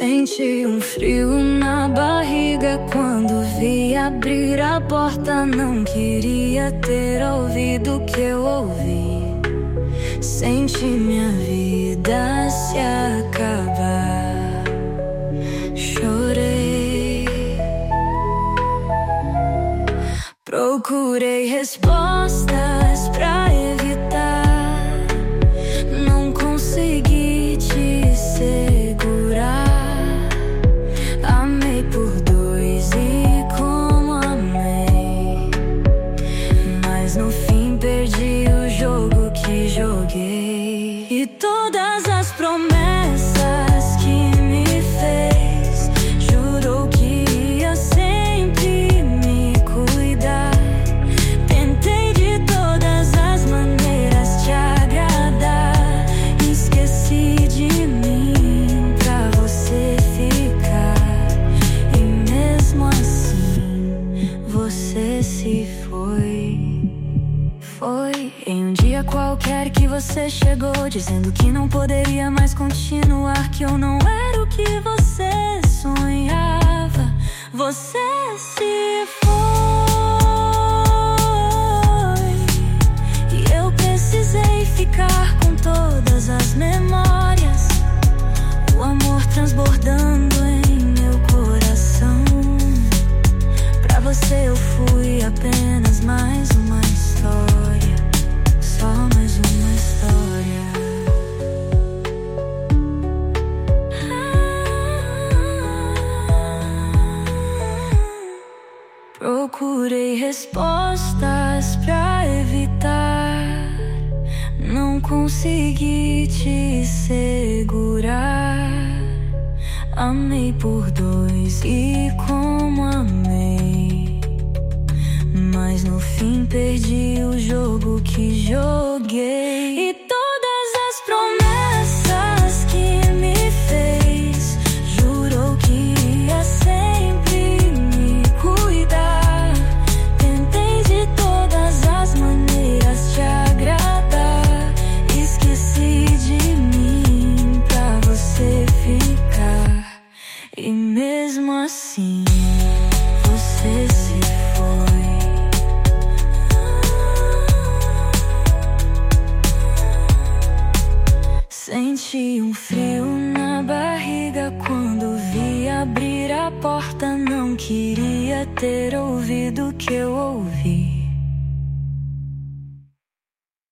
Senti um frio na barriga quando vi abrir a porta. Não queria ter ouvido o que eu ouvi. Senti minha vida se acabar. Chorei, procurei respostas pra evitar. Não consegui te segurar. Amei por dois e como amei, mas no fim perdi o jogo que joguei. E todas as promessas que me fez, jurou que ia sempre me cuidar. Tentei de todas as maneiras te agradar. Esqueci de mim pra você ficar. E mesmo assim você se foi. Foi em um dia qualquer que você chegou, dizendo que não poderia mais continuar, que eu não era o que você sonhava. Você se foi e eu precisei ficar com todas as memórias, o amor transbordando em meu coração. Pra você eu fui apenas mais uma história, só mais uma história. Procurei respostas pra evitar. Não consegui te segurar. Amei por dois e como amei, mas no fim perdi o jogo que joguei. E todas as promessas que me fez, jurou que ia sempre me cuidar. Tentei de todas as maneiras te agradar. Esqueci de mim pra você ficar. E mesmo assim você se foi. Senti um frio na barriga quando vi abrir a porta. Não queria ter ouvido o que eu ouvi.